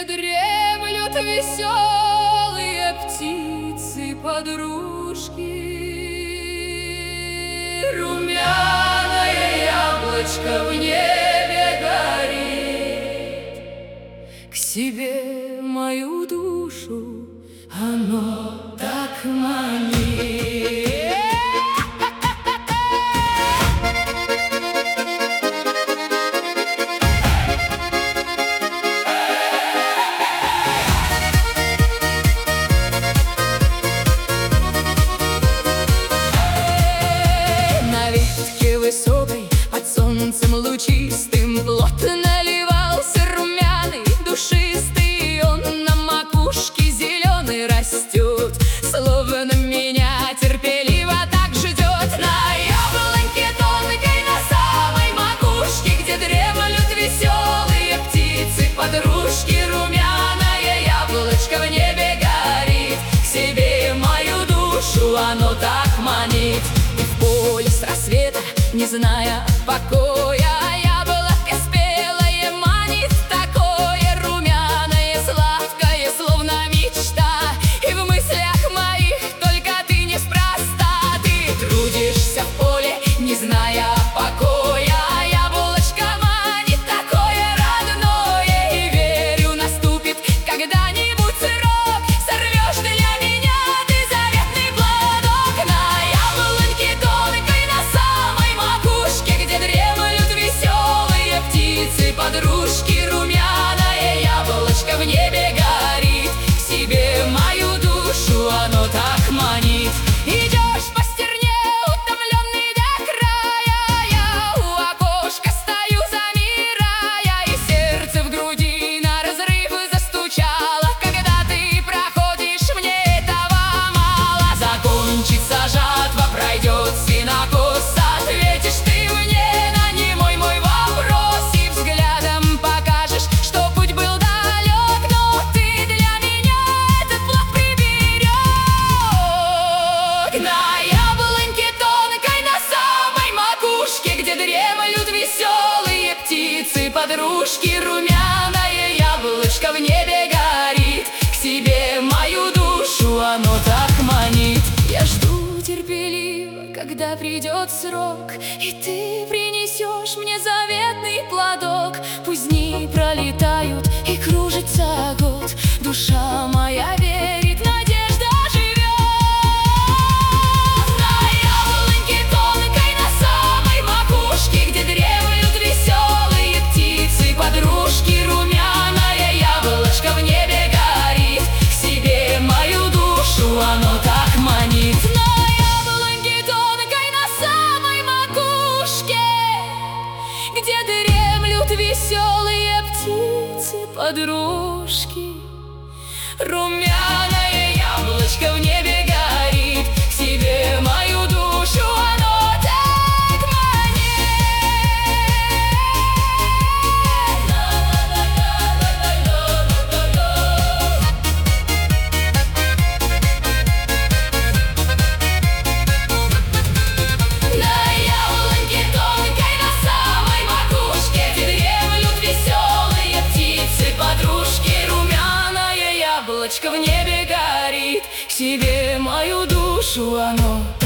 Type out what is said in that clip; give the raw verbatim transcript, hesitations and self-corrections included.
где дремлют веселые птицы-подружки. Румяное яблочко в небе горит, к себе мою душу оно так манит. Высокой, под солнцем лучистым, плотно наливался румяный, душистый. Он на макушке зеленый растет, словно меня терпеливо так ждет. На яблоньке тонкой, на самой макушке, где дремлют веселые птицы-подружки, румяное яблочко в небе горит, к себе мою душу оно так манит. И в поле с рассвета, не зная покоя, яблоко спелое манит, такое румяное, сладкое, словно мечта. И в мыслях моих только ты неспроста. Ты трудишься в поле, не зная покоя, яблочко манит, такое родное. И верю, наступит когда-нибудь срок, сорвешь для меня ты заветный плодок. На яблоньке тонкой, на самой макушке, где дремлют веселые птицы-подружки, румяное яблочко в небе горит, к себе мою душу оно так манит. Идешь по стерне, утомленный до края, я у окошка стою, замирая, и сердце в груди на разрыв застучало. Когда ты проходишь, мне этого мало. Закончится жатва, пройдет сенокос, ответишь ты мне на немой мой вопрос, и взглядом покажешь, что путь был далек, но ты для меня этот плод приберег. На яблоньке тонкой, на самой макушке, где дремлют веселые птицы-подружки, румяное яблочко в небе горит, к себе мою душу оно так манит. Я жду терпеливо, когда придет срок, и ты принесешь мне заветный плодок. Пусть дни пролетают и кружится год, душа моя верит, надежда живет. На яблоньке тонкой, на самой макушке, где дремлют веселые птицы-подружки, румяное яблочко в небе горит, к себе мою душу оно так манит. На яблоньке тонкой, на самой макушке, где дремлют веселые птицы-подружки, румяное яблочко в небе горит, к себе мою душу оно так манит. На яблоньке тонкой, на самой макушке, где дремлют веселые птицы-подружки, румяное яблочко в небе горит, к себе мою душу оно